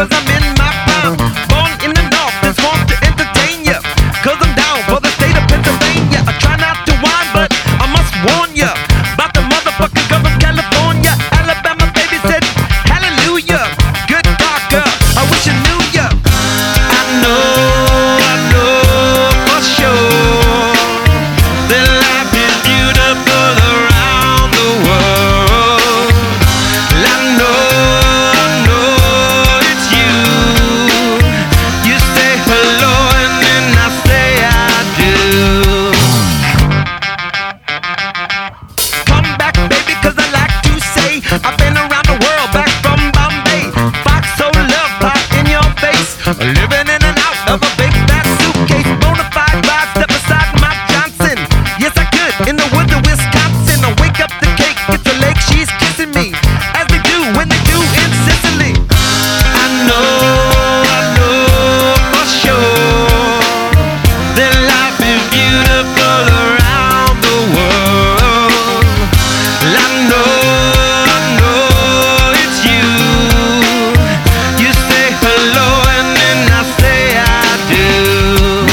cause I'm in my prime. Born in the north and sworn to entertain ya, cause I'm down for the state of Pennsylvania. I try not to whine, but I must warn ya about the motherfucking girl from California. Alabama baby said hallelujah. Good God, girl, I wish I knew ya. I know for sure that life is beautiful around the world. I know it's you. You say hello and then I say I do. Come back, baby, cause I like to say I've been around the world, back from Bombay. Fox so love pop in your face, living in and out of a big fat suitcase. Bonafide vibe, step aside Mike Johnson. Yes, I could, in the woods of Wisconsin. I wake up the cake, it's a lake, she's kissing me, as they do when they do in Sicily. I know for sure that life is beautiful around the world. I know it's you. You say hello and then I say I do.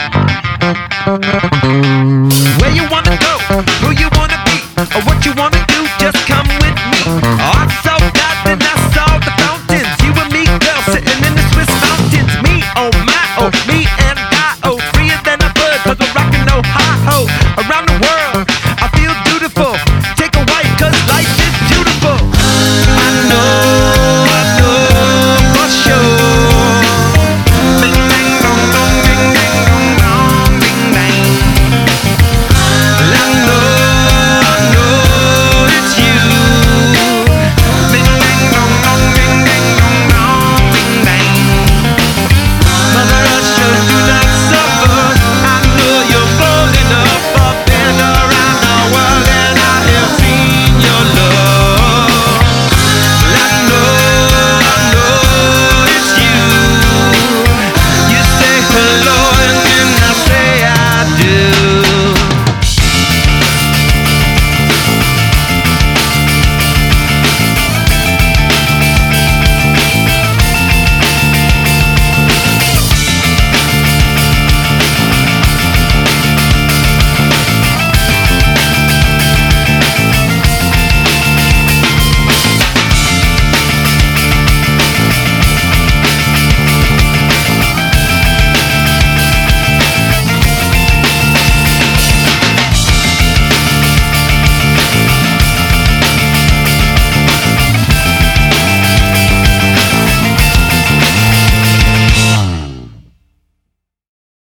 Where you wanna go, who you wanna be, or what you wanna do.